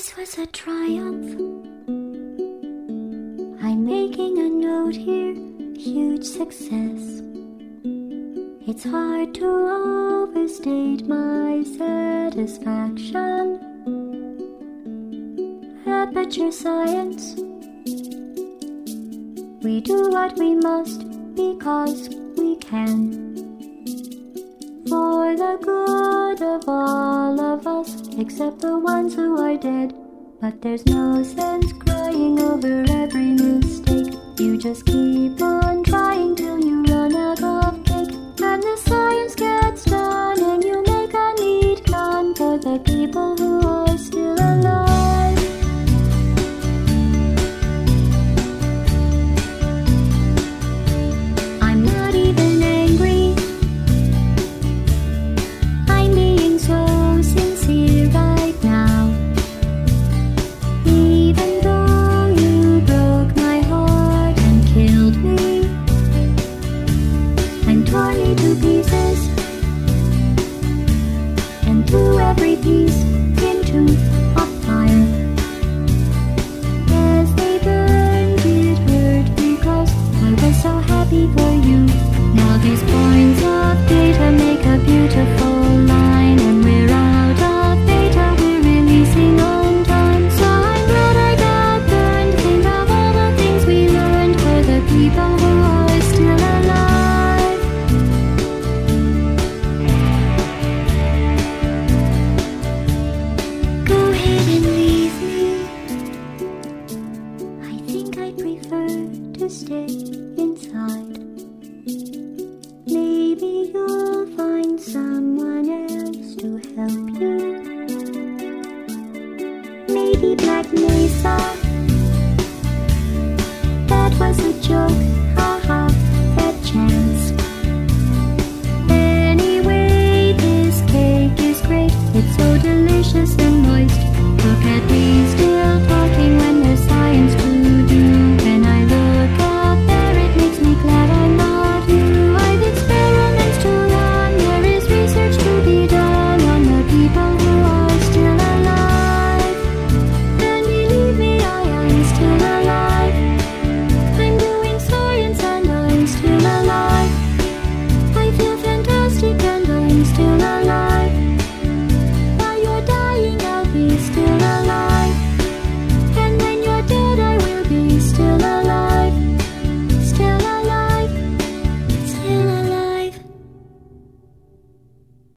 This was a triumph. I'm making a note here, huge success. It's hard to overstate my satisfaction. Aperture Science. We do what we must because we can. For the good of all of us, except the ones who are dead. But there's no sense crying over every mistake. You just keep on trying till you run out of cake. And the science gets done and you make a neat gun for the people who are still alive. I'm not even angry. I'm being so sincere right now. Even though you broke my heart and killed me and tore me to pieces and threw every piece into a fire. As they burned, it hurt because I was so happy for you. Now these points of data make a beautiful line, and we're out of data, we're releasing on time. So I'm glad I got burned. Think of all the things we learned for the people who are still alive. Go ahead and leave me. I think I prefer to stay inside. Maybe you'll find someone else to help you. Maybe Black Mesa. That was a joke.